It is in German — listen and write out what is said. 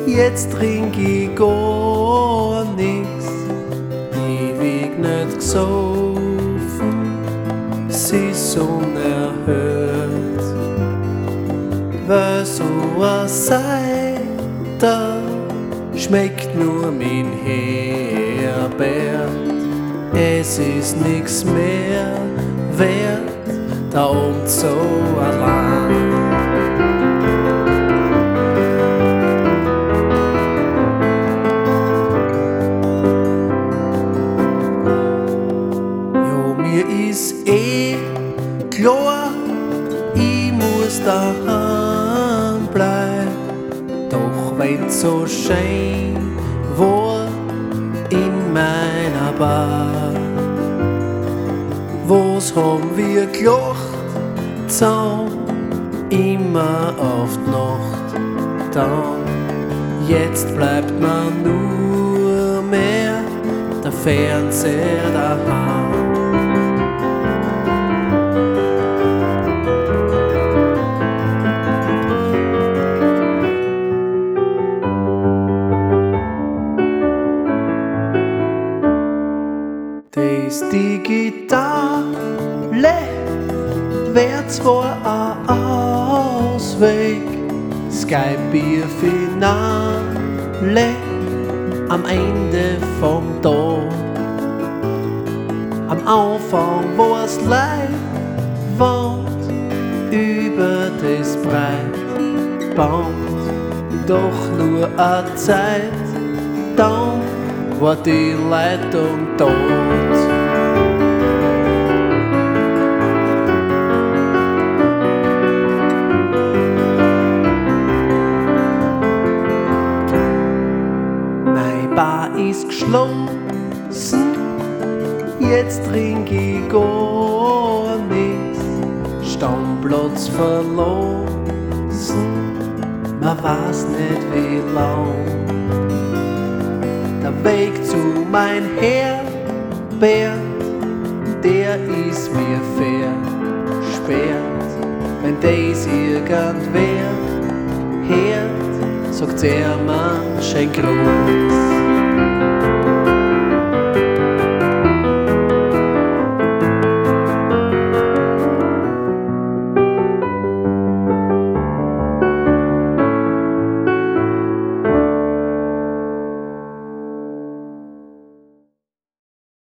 jetzt trink ich gar nix, ewig nicht gesoffen, sie ist unerhört. Weil so was sei, da schmeckt nur mein Herbert. Es ist nix mehr wert, da oben so allein. Jo, mir ist klar, ich muss daheim bleiben. Doch wenn's so schön war in meiner Bar, was haben wir gelacht, zusammen, immer auf die Nacht. Dann, jetzt bleibt man nur mehr der Fernseher daheim. Das Digitale wär zwar ein Ausweg, Skype-Finale am Ende vom Tag. Am Anfang war's Leinwand über das Breitband, doch nur eine Zeit, dann war die Leitung tot. Meine Bar ist geschlossen, jetzt trink ich gar nix, Stammplatz verlassen, man weiß nicht wie lang. Der Weg zu mein Herbert, der ist mir versperrt. Wenn das irgendwer hört, sagt er mir schön groß.